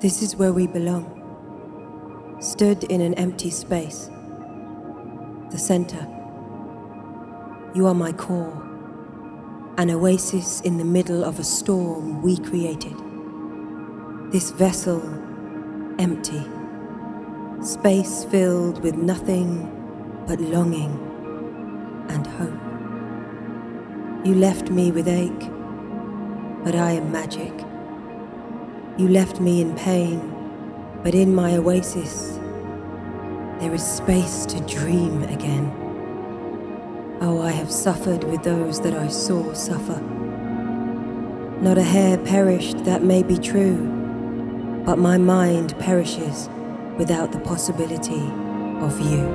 This is where we belong. Stood in an empty space. The center. You are my core. An oasis in the middle of a storm we created. This vessel, empty. Space filled with nothing but longing and hope. You left me with ache, but I am magic. You left me in pain, but in my oasis, there is space to dream again. Oh, I have suffered with those that I saw suffer. Not a hair perished, that may be true, but my mind perishes without the possibility of you.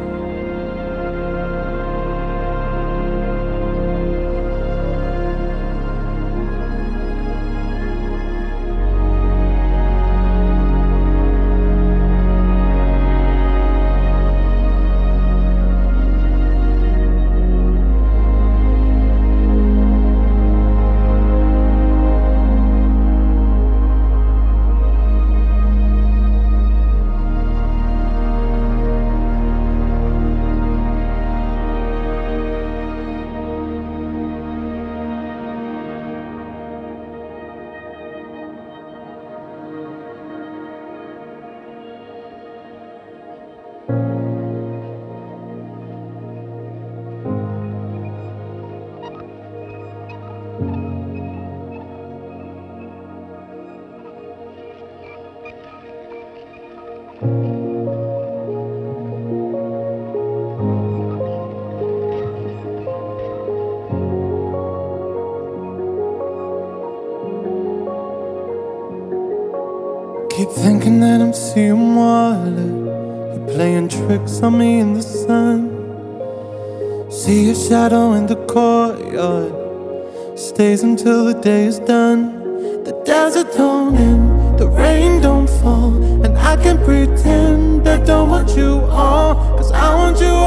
Keep thinking that I'm seeing water. You're playing tricks on me in the sun. See a shadow in the courtyard. Stays until the day is done. The desert don't end, the rain don't fall, and I can pretend I don't want you all, 'cause I want you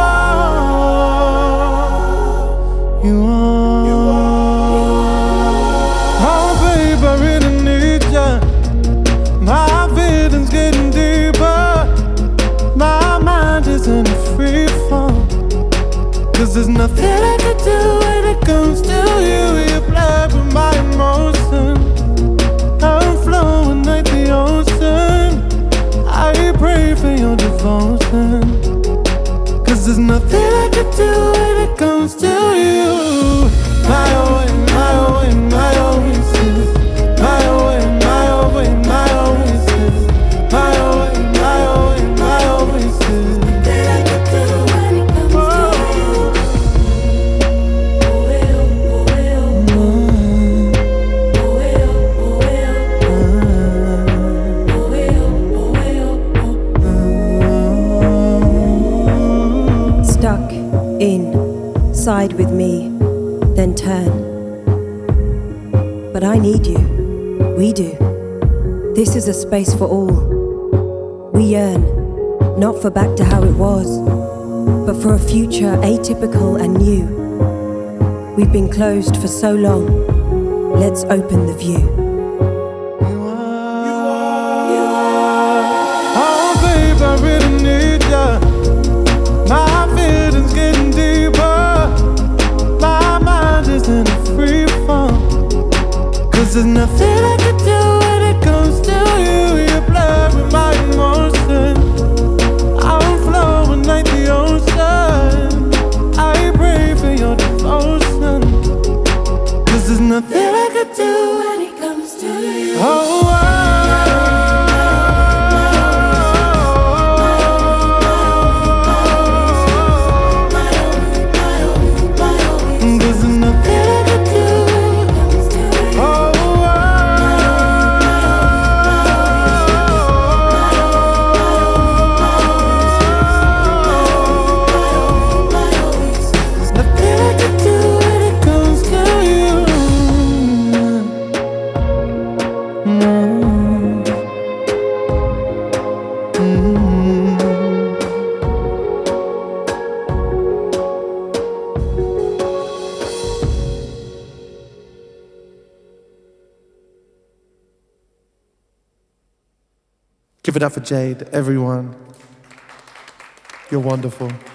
all. You all. Oh babe, I really need ya. My feelings getting deeper. My mind is in a free fall, 'cause there's nothing I can do when it comes to you. You play with my emotions. I'm flowing like the ocean. I pray for your devotion, 'cause there's nothing I can do when it comes to you. My way, my way, my oasis. My way, my way, my oasis. My way, my way, my oasis. Nothing I can do when it comes to you. Stuck in, side with me, then turn. But I need you, we do. This is a space for all. We yearn, not for back to how it was, but for a future atypical and new. We've been closed for so long, let's open the view. Oh babe, I really need ya. My feelings getting deeper. My mind is in a free fall, 'cause there's nothing I can do when it comes to you. You play with my emotion. I'm flowing like the ocean. I pray for your devotion, 'cause there's nothing I can do When it comes to you. oh, Give it up for Jade, everyone. You're wonderful.